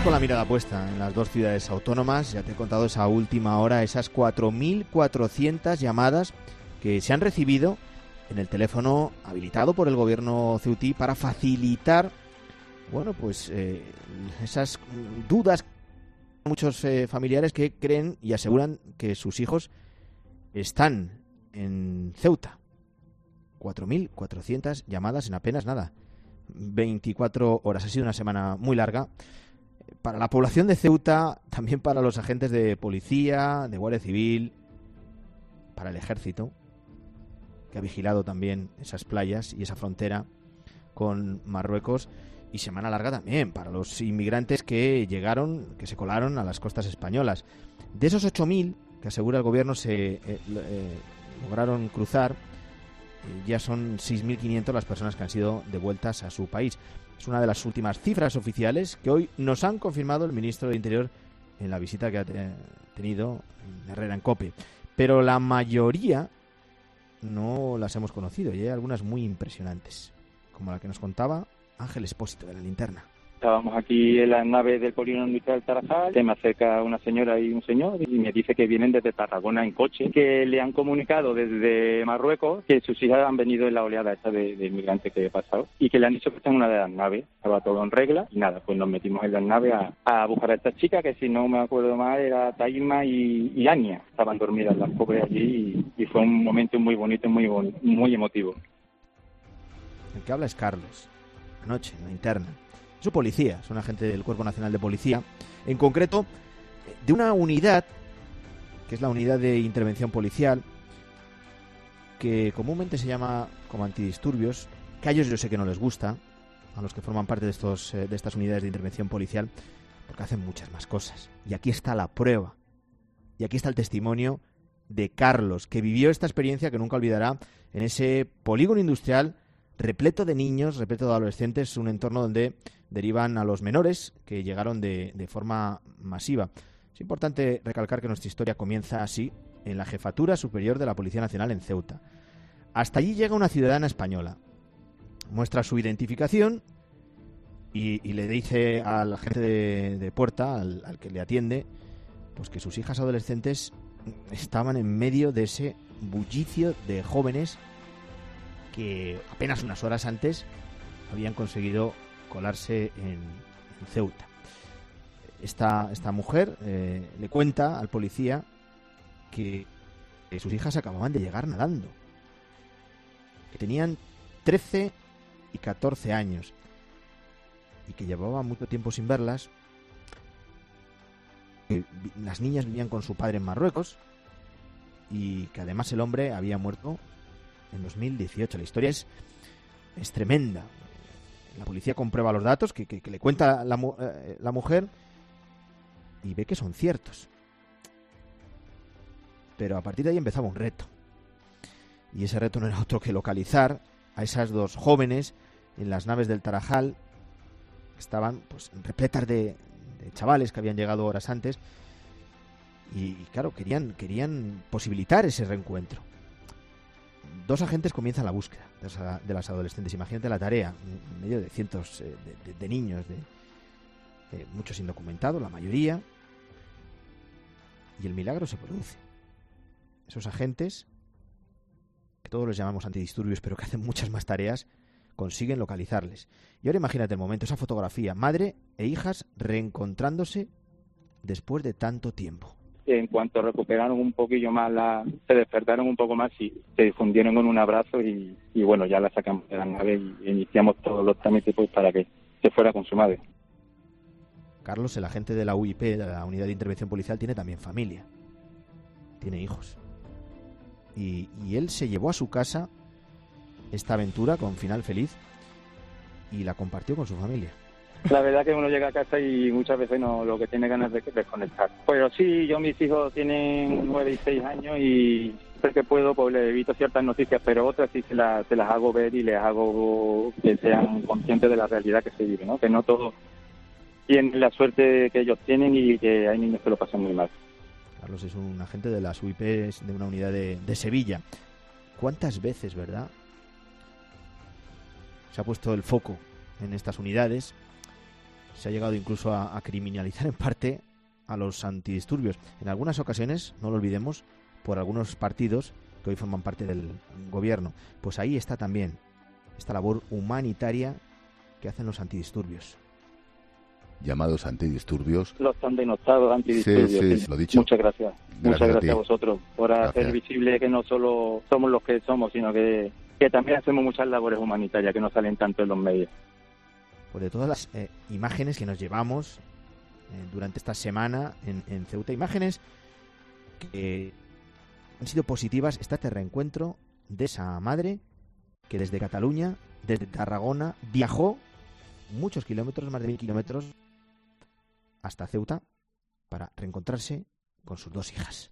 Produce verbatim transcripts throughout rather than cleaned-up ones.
con la mirada puesta en las dos ciudades autónomas. Ya te he contado esa última hora, esas cuatro mil cuatrocientas llamadas que se han recibido en el teléfono habilitado por el gobierno ceutí para facilitar, bueno, pues eh, esas dudas. Muchos eh, familiares que creen y aseguran que sus hijos están en Ceuta. cuatro mil cuatrocientas llamadas en apenas nada, veinticuatro horas. Ha sido una semana muy larga para la población de Ceuta, también para los agentes de policía, de Guardia Civil, para el ejército, que ha vigilado también esas playas y esa frontera con Marruecos, y semana larga también para los inmigrantes que llegaron, que se colaron a las costas españolas. De esos ocho mil que asegura el gobierno se eh, eh, lograron cruzar, eh, ya son seis mil quinientas las personas que han sido devueltas a su país. Es una de las últimas cifras oficiales que hoy nos han confirmado el ministro de Interior en la visita que ha te- tenido en Herrera en COPE. Pero la mayoría no las hemos conocido y hay algunas muy impresionantes, como la que nos contaba Ángel Espósito de La Linterna. Estábamos aquí en la nave del polígono industrial Tarajal, se me acerca una señora y un señor y me dice que vienen desde Tarragona en coche, que le han comunicado desde Marruecos que sus hijas han venido en la oleada esta de, de inmigrantes que he pasado y que le han dicho que está en una de las naves, estaba todo en regla y nada, pues nos metimos en las naves a, a buscar a estas chicas que si no me acuerdo mal era Taima y, y Ania, estaban dormidas las pobres allí y, y fue un momento muy bonito, muy, bon- muy emotivo. El que habla es Carlos, anoche en La Linterna. Es un policía, es un agente del Cuerpo Nacional de Policía, en concreto de una unidad, que es la unidad de intervención policial, que comúnmente se llama como antidisturbios, que a ellos yo sé que no les gusta, a los que forman parte de, estos, eh, de estas unidades de intervención policial, porque hacen muchas más cosas. Y aquí está la prueba, y aquí está el testimonio de Carlos, que vivió esta experiencia que nunca olvidará en ese polígono industrial repleto de niños, repleto de adolescentes, un entorno donde derivan a los menores que llegaron de, de forma masiva. Es importante recalcar que nuestra historia comienza así, en la Jefatura Superior de la Policía Nacional en Ceuta. Hasta allí llega una ciudadana española, muestra su identificación y, y le dice al agente de, de puerta, al, al que le atiende, pues que sus hijas adolescentes estaban en medio de ese bullicio de jóvenes que apenas unas horas antes habían conseguido colarse en, en Ceuta. Esta, esta mujer eh, le cuenta al policía que, que sus hijas acababan de llegar nadando, que tenían trece y catorce años y que llevaban mucho tiempo sin verlas, que las niñas vivían con su padre en Marruecos y que además el hombre había muerto en dos mil dieciocho. La historia es, es tremenda. La policía comprueba los datos que, que, que le cuenta la, eh, la mujer y ve que son ciertos. Pero a partir de ahí empezaba un reto. Y ese reto no era otro que localizar a esas dos jóvenes en las naves del Tarajal, que estaban pues repletas de, de chavales que habían llegado horas antes. Y, y claro, querían, querían posibilitar ese reencuentro. Dos agentes comienzan la búsqueda de las, de las adolescentes. Imagínate la tarea, en medio de cientos eh, de, de, de niños, de, de muchos indocumentados, la mayoría. Y el milagro se produce. Esos agentes, que todos los llamamos antidisturbios, pero que hacen muchas más tareas, consiguen localizarles. Y ahora imagínate el momento, esa fotografía, madre e hijas reencontrándose después de tanto tiempo. En cuanto recuperaron un poquillo más, la, se despertaron un poco más y se difundieron con un abrazo y, y bueno, ya la sacamos de la nave y iniciamos todos los trámites pues, para que se fuera con su madre. Carlos, el agente de la U I P, de la Unidad de Intervención Policial, tiene también familia, tiene hijos. Y, y él se llevó a su casa esta aventura con final feliz y la compartió con su familia. La verdad que uno llega a casa y muchas veces no lo que tiene ganas de desconectar. Pero sí, yo mis hijos tienen nueve y seis años y siempre que puedo pues les evito ciertas noticias, pero otras sí se las, se las hago ver y les hago que sean conscientes de la realidad que se vive, ¿no? Que no todos tienen la suerte que ellos tienen y que hay niños que lo pasan muy mal. Carlos es un agente de las U I P de una unidad de, de Sevilla. ¿Cuántas veces, verdad, se ha puesto el foco en estas unidades se ha llegado incluso a, a criminalizar en parte a los antidisturbios. En algunas ocasiones, no lo olvidemos, por algunos partidos que hoy forman parte del gobierno. Pues ahí está también esta labor humanitaria que hacen los antidisturbios. Llamados antidisturbios. Los tan denostados antidisturbios. Sí, sí, lo dicho. Muchas gracias. gracias Muchas gracias a, a vosotros por gracias. hacer visible que no solo somos los que somos, sino que, que también hacemos muchas labores humanitarias que no salen tanto en los medios. Pues de todas las eh, imágenes que nos llevamos eh, durante esta semana en, en Ceuta, imágenes que han sido positivas, está este reencuentro de esa madre que desde Cataluña, desde Tarragona, viajó muchos kilómetros, más de mil kilómetros, hasta Ceuta para reencontrarse con sus dos hijas.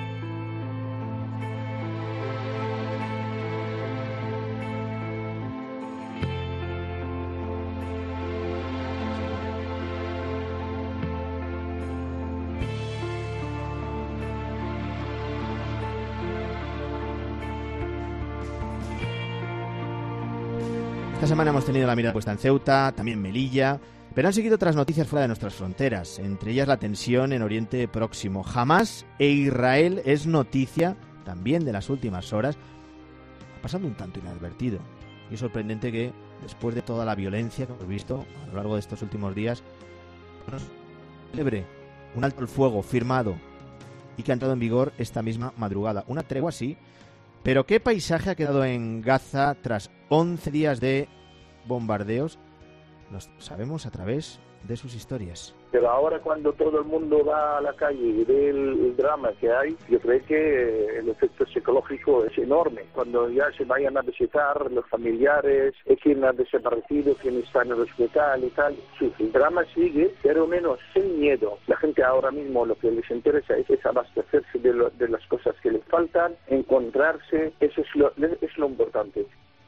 Esta semana hemos tenido la mirada puesta en Ceuta, también Melilla, pero han seguido otras noticias fuera de nuestras fronteras, entre ellas la tensión en Oriente Próximo. Hamas e Israel es noticia también de las últimas horas, pasando un tanto inadvertido. Y es sorprendente que, después de toda la violencia que hemos visto a lo largo de estos últimos días, celebre un alto el fuego firmado y que ha entrado en vigor esta misma madrugada. Una tregua, sí, pero ¿qué paisaje ha quedado en Gaza tras once días de bombardeos? Lo sabemos a través de sus historias. Pero ahora cuando todo el mundo va a la calle y ve el, el drama que hay, yo creo que el efecto psicológico es enorme. Cuando ya se vayan a visitar los familiares, quién ha desaparecido, quién está en el hospital y tal, sí, el drama sigue, pero menos, sin miedo. La gente ahora mismo lo que les interesa es, es abastecerse de, lo, de las cosas que les faltan, encontrarse, eso es lo, es lo importante.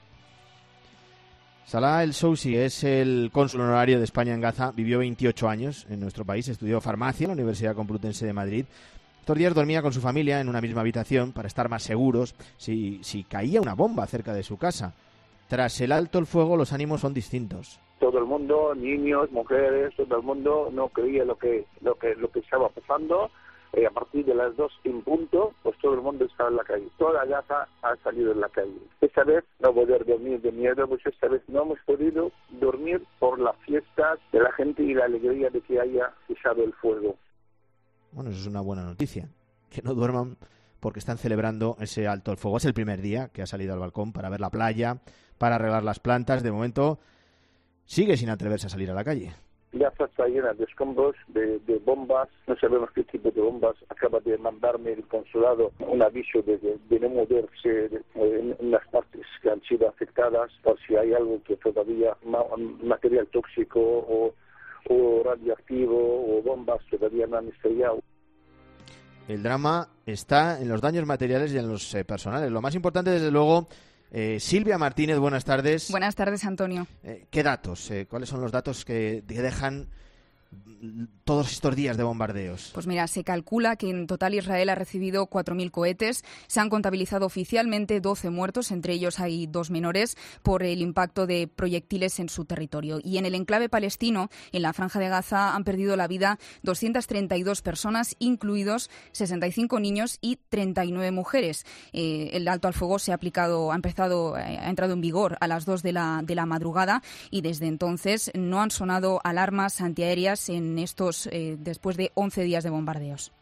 Salah El Sousi es el cónsul honorario de España en Gaza, vivió veintiocho años en nuestro país, estudió farmacia en la Universidad Complutense de Madrid. Estos días dormía con su familia en una misma habitación para estar más seguros si, si caía una bomba cerca de su casa. Tras el alto el fuego, los ánimos son distintos. Todo el mundo, niños, mujeres, todo el mundo no creía lo que, lo que, lo que estaba pasando. Eh, a partir de las dos en punto, pues todo el mundo estaba en la calle. Toda Gaza ha salido en la calle. Esta vez no poder dormir de miedo, pues esta vez no hemos podido dormir por las fiestas de la gente y la alegría de que haya cesado el fuego. Bueno, eso es una buena noticia. Que no duerman porque están celebrando ese alto el fuego. Es el primer día que ha salido al balcón para ver la playa, para arreglar las plantas. De momento sigue sin atreverse a salir a la calle. Gaza está llena de escombros, de, de bombas, no sabemos qué tipo de bombas. Acaba de mandarme el consulado un aviso de, de, de no moverse de, en, en las partes que han sido afectadas, por si hay algo que todavía, ma, material tóxico o, o radioactivo o bombas todavía no han estrellado. El drama está en los daños materiales y en los eh, personales. Lo más importante, desde luego, Eh, Silvia Martínez, buenas tardes. Buenas tardes, Antonio. Eh, ¿Qué datos? Eh, ¿Cuáles son los datos que, que dejan todos estos días de bombardeos? Pues mira, se calcula que en total Israel ha recibido cuatro mil cohetes. Se han contabilizado oficialmente doce muertos, entre ellos hay dos menores, por el impacto de proyectiles en su territorio. Y en el enclave palestino, en la Franja de Gaza, han perdido la vida doscientas treinta y dos personas, incluidos sesenta y cinco niños y treinta y nueve mujeres. Eh, el alto al fuego se ha aplicado, ha empezado, eh, ha entrado en vigor a las dos de la, de la madrugada y desde entonces no han sonado alarmas antiaéreas en estos eh, después de once días de bombardeos.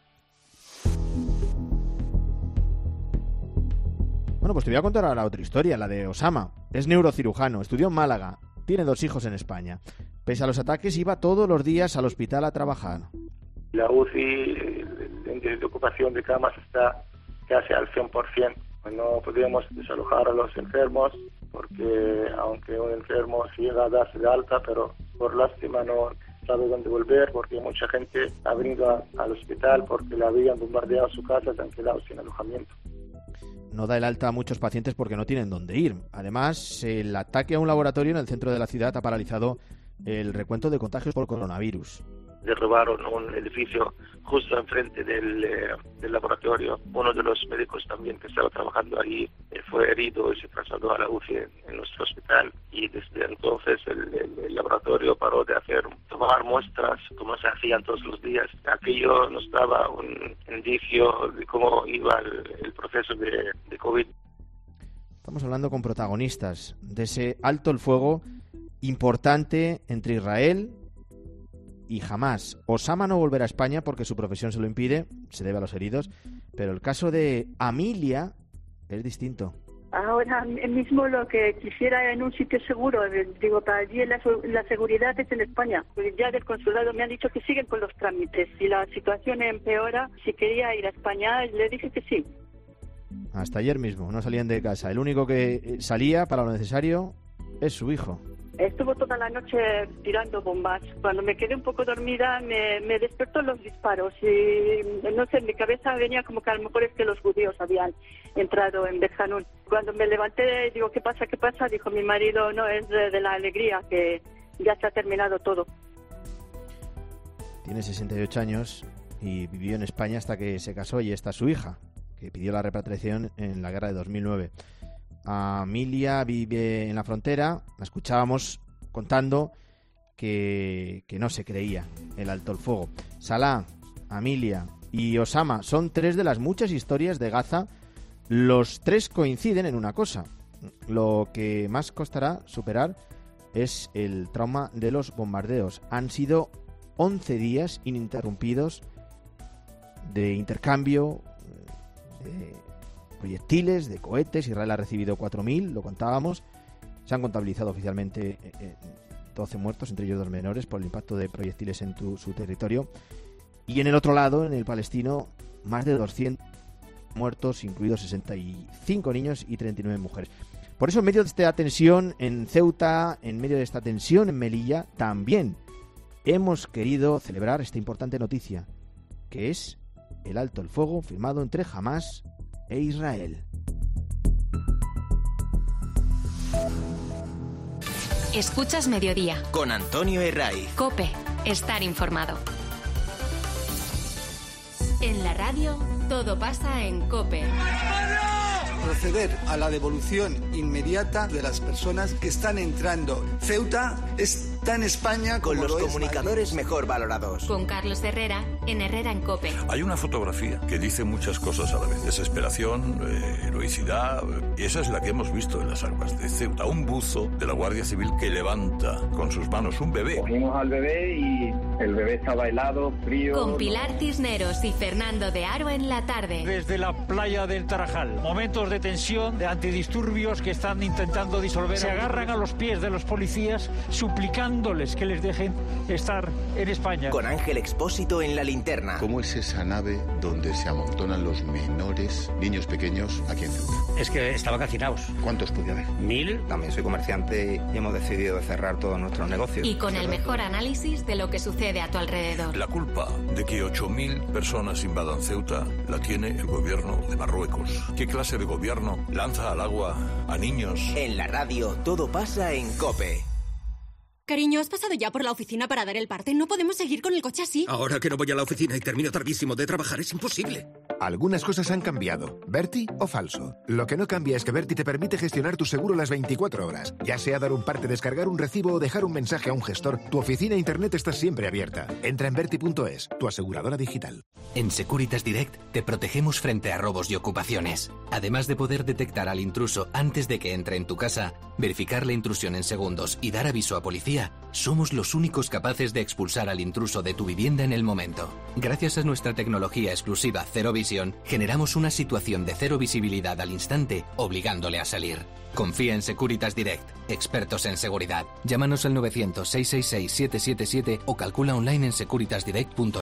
Bueno, pues te voy a contar ahora otra historia, la de Osama. Es neurocirujano, estudió en Málaga, tiene dos hijos en España. Pese a los ataques, iba todos los días al hospital a trabajar. La U C I, el índice de ocupación de camas está casi al cien por ciento. No podíamos desalojar a los enfermos porque aunque un enfermo llega a darse de alta, pero por lástima no sabe dónde volver porque mucha gente ha venido a, al hospital porque le habían bombardeado su casa, se han quedado sin alojamiento. No da el alta a muchos pacientes porque no tienen dónde ir. Además, el ataque a un laboratorio en el centro de la ciudad ha paralizado el recuento de contagios por coronavirus. derribaron un edificio justo enfrente del, eh, del laboratorio. Uno de los médicos también que estaba trabajando ahí eh, fue herido y se trasladó a la U C I en, en nuestro hospital, y desde entonces el, el, el laboratorio paró de hacer tomar muestras como se hacían todos los días. Aquello nos daba un indicio de cómo iba el, el proceso de, de COVID. Estamos hablando con protagonistas de ese alto el fuego importante entre Israel y Hamás. Osama no volverá a España porque su profesión se lo impide, se debe a los heridos, pero el caso de Amelia es distinto. Ahora mismo lo que quisiera en un sitio seguro, digo, para allí la, la seguridad es en España. Ya del consulado me han dicho que siguen con los trámites. Si la situación empeora, si quería ir a España, le dije que sí. Hasta ayer mismo no salían de casa. El único que salía para lo necesario es su hijo. Estuvo toda la noche tirando bombas. Cuando me quedé un poco dormida me, me despertó los disparos y no sé, en mi cabeza venía como que a lo mejor es que los judíos habían entrado en Bet Hanun. Cuando me levanté digo, ¿qué pasa? ¿Qué pasa? Dijo mi marido, no, es de, de la alegría que ya se ha terminado todo. Tiene sesenta y ocho años y vivió en España hasta que se casó, y está su hija, que pidió la repatriación en la guerra de dos mil nueve. Amelia vive en la frontera, la escuchábamos contando que, que no se creía el alto el fuego. Salah, Amelia y Osama son tres de las muchas historias de Gaza. Los tres coinciden en una cosa: lo que más costará superar es el trauma de los bombardeos. Han sido once días ininterrumpidos de intercambio de proyectiles, de cohetes. Israel ha recibido cuatro mil, lo contábamos. Se han contabilizado oficialmente eh, doce muertos, entre ellos dos menores, por el impacto de proyectiles en tu, su territorio. Y en el otro lado, en el palestino, más de doscientos muertos, incluidos sesenta y cinco niños y treinta y nueve mujeres. Por eso, en medio de esta tensión en Ceuta, en medio de esta tensión en Melilla, también hemos querido celebrar esta importante noticia, que es el alto el fuego firmado entre Hamás e Israel. Escuchas Mediodía con Antonio Herraiz. COPE, estar informado. En la radio, todo pasa en COPE. Proceder a la devolución inmediata de las personas que están entrando. Ceuta está en España como con los lo comunicadores es mejor valorados. Con Carlos Herrera, en Herrera en COPE. Hay una fotografía que dice muchas cosas a la vez. Desesperación, eh, heroicidad, y esa es la que hemos visto en las aguas de Ceuta. Un buzo de la Guardia Civil que levanta con sus manos un bebé. Cogimos al bebé y el bebé estaba helado, frío. Con Pilar Cisneros y Fernando de Aro en la tarde. Desde la playa del Tarajal, momentos de tensión, de antidisturbios que están intentando disolver. Se agarran a los pies de los policías suplicándoles que les dejen estar en España. Con Ángel Expósito en la linterna. ¿Cómo es esa nave donde se amontonan los menores, niños pequeños, aquí en Ceuta? Es que estaban hacinados. ¿Cuántos podía haber? Mil. También soy comerciante y hemos decidido cerrar todos nuestros negocios. Y con el mejor análisis de lo que sucede a tu alrededor. La culpa de que ocho mil personas invadan Ceuta la tiene el gobierno de Marruecos. ¿Qué clase de gobierno lanza al agua a niños? En la radio, todo pasa en COPE. Cariño, ¿has pasado ya por la oficina para dar el parte? No podemos seguir con el coche así. Ahora que no voy a la oficina y termino tardísimo de trabajar, es imposible. Algunas cosas han cambiado. ¿Berti o falso? Lo que no cambia es que Berti te permite gestionar tu seguro las veinticuatro horas. Ya sea dar un parte, descargar un recibo o dejar un mensaje a un gestor, tu oficina e internet está siempre abierta. Entra en berti punto es, tu aseguradora digital. En Securitas Direct te protegemos frente a robos y ocupaciones. Además de poder detectar al intruso antes de que entre en tu casa, verificar la intrusión en segundos y dar aviso a policía, somos los únicos capaces de expulsar al intruso de tu vivienda en el momento. Gracias a nuestra tecnología exclusiva Cero Visión, generamos una situación de cero visibilidad al instante, obligándole a salir. Confía en Securitas Direct, expertos en seguridad. Llámanos al novecientos, seiscientos sesenta y seis, siete siete siete o calcula online en securitas direct punto